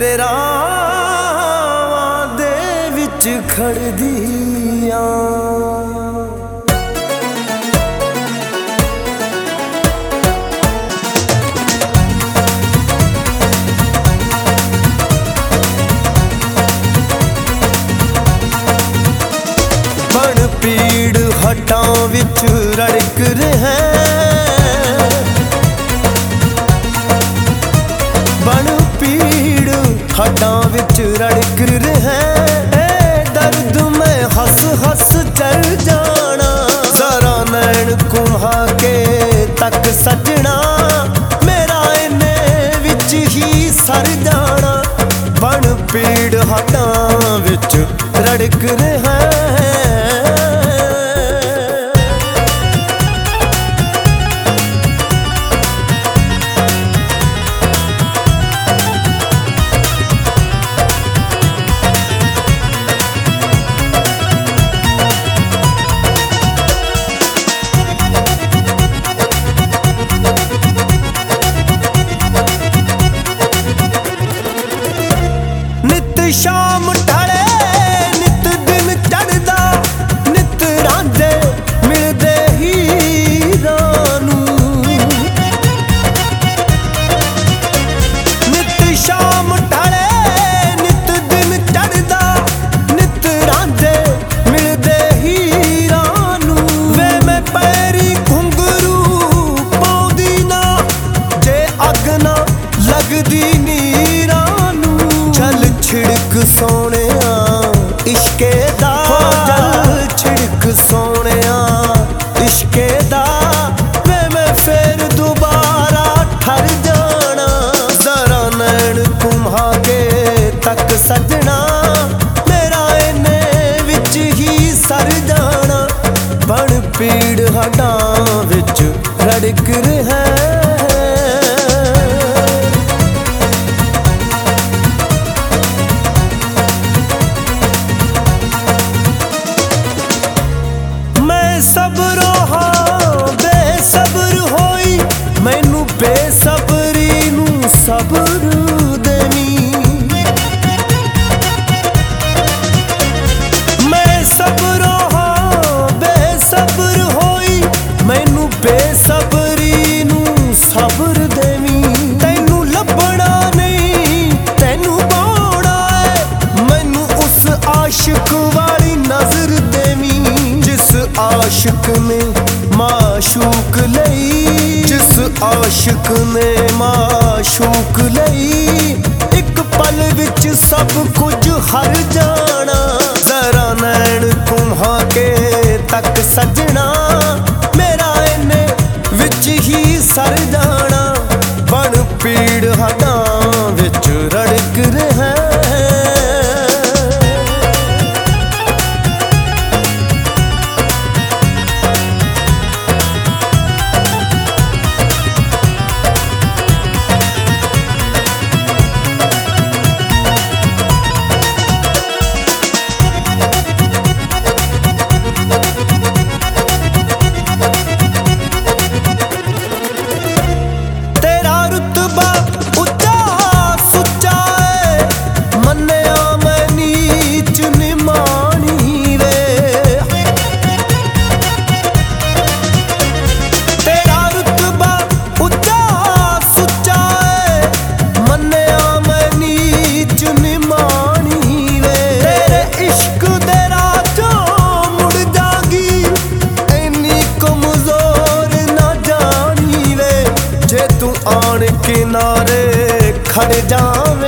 तेरे रावां दे विच खड़दी आं। बन पीड़ हटां विच रड़क रहे, बन पीड़ हटां विच रड़क रहे। दर्द में हस हस चल जाना, जरा नैन कुम्हा के तक सजना, मेरा इन्ने विच ही सर जाना। बन पीड़ हटां विच रड़क रहे। शाम ढले नित दिन चढ़दा, नित रांझे मिलदे हीरां नूं। नित शाम ढले नित दिन चढ़दा, नित रांझे मिलदे हीरां नूं। वे मैं पैरी घुंघरू पाउंदी ना, जे अग ना लगदी नीरां नूं। चल छिड़क सोहणिया इश्के दा, जल छिड़क सोहणिया इश्के दा। मैं फिर दोबारा ठर जाना, जरा नैन कुम्हा के तक सजना, मेरा इन्ने विच ही सर जाना। बन पीड़ हटां विच रड़क रहे। सबरो हाँ बेसब्र होई, मैनू बेसब्री नू सब्र देनी। मैं सबरो हाँ बेसब्र होई, मैनू बेसब्री नू सब्र देनी। तैनू लभना नहीं तैनू पाउणा है, मैनू उस आशिक वाली नजर देवी, जिस आशिक ने माशूक लई, जिस आशिक ने माशूक लई। एक पल विच सब कुछ हर जाना, जरा नैन कुम्हा के तक सजना, मेरा इन्ने विच ही सर जाना। बन पीड़ हटां विच रड़क रहे। किनारे खड़ जावे